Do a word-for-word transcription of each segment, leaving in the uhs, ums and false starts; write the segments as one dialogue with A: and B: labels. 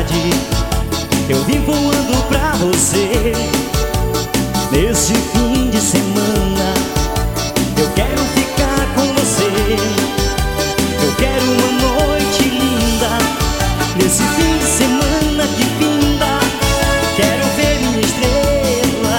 A: saudade. Eu vim voando pra você nesse fim de semana. Eu quero ficar com você, eu quero uma noite linda nesse fim de semana que finda. Quero ver minha estrela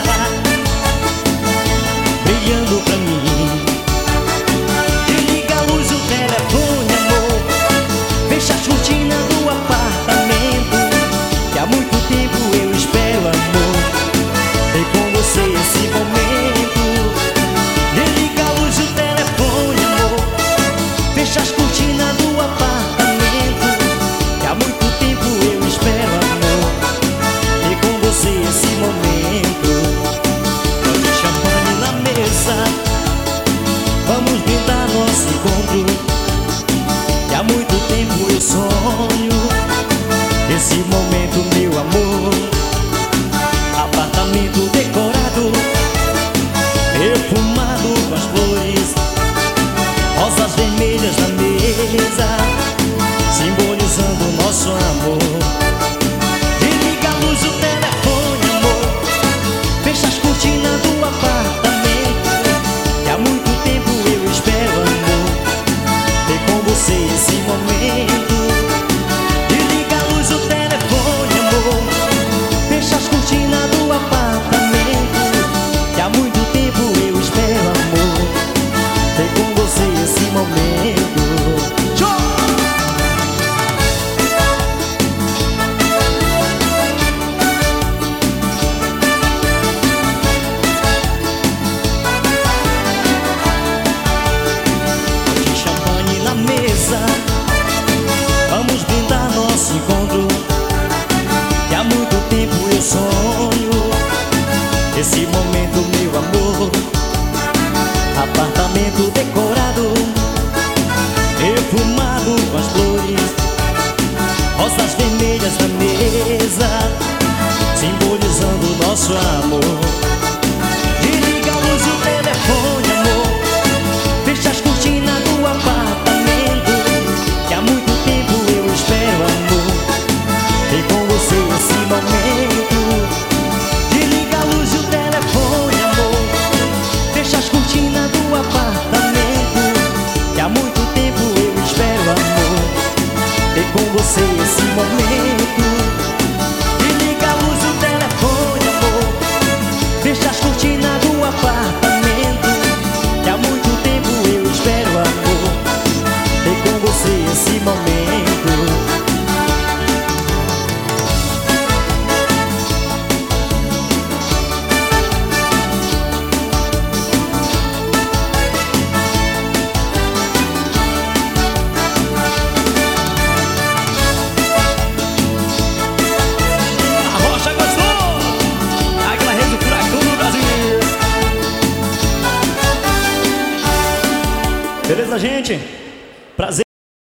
A: brilhando pra mim. Desliga a luz do telefone, amor, fecha as cortinas do apartamento, que há muito tempo eu espero, amor, ter com você esse momento. Desliga a luz do telefone, amor, fecha as cortinas do apartamento, que há muito tempo eu espero, amor, ter com você esse momento. Pode champanhe na mesa, vamos brindar nosso encontro, que há muito tempo eu sonho esse momento, meu amor. Apartamento decorado, perfumado com as flores, rosas vermelhas na mesa, simbolizando o nosso amor. Desliga a luz do telefone, amor, fecha as cortinas do apartamento, que há muito tempo eu espero, amor, ter com você esse momento. Desliga a luz do telefone, amor, fecha as cortinas do apartamento, que há muito tempo eu espero, amor, ter com você esse momento. Show! De champanhe na mesa, vamos brindar nosso encontro, que há muito tempo eu sonho esse momento, meu amor. Apartamento decorado, perfumado com as flores, rosas vermelhas na mesa, simbolizando o nosso amor. Desliga a luz do telefone, amor, fecha as cortinas do apartamento, que há muito tempo eu espero, amor, ter com você esse momento. Desliga a luz do telefone, amor, fecha as cortinas do apartamento, que há muito tempo eu espero, amor, ter com você esse momento. Desliga a luz do telefone, amor, fecha as cortinas do apartamento, que há muito tempo eu espero, amor, ter com você esse momento. Beleza, gente?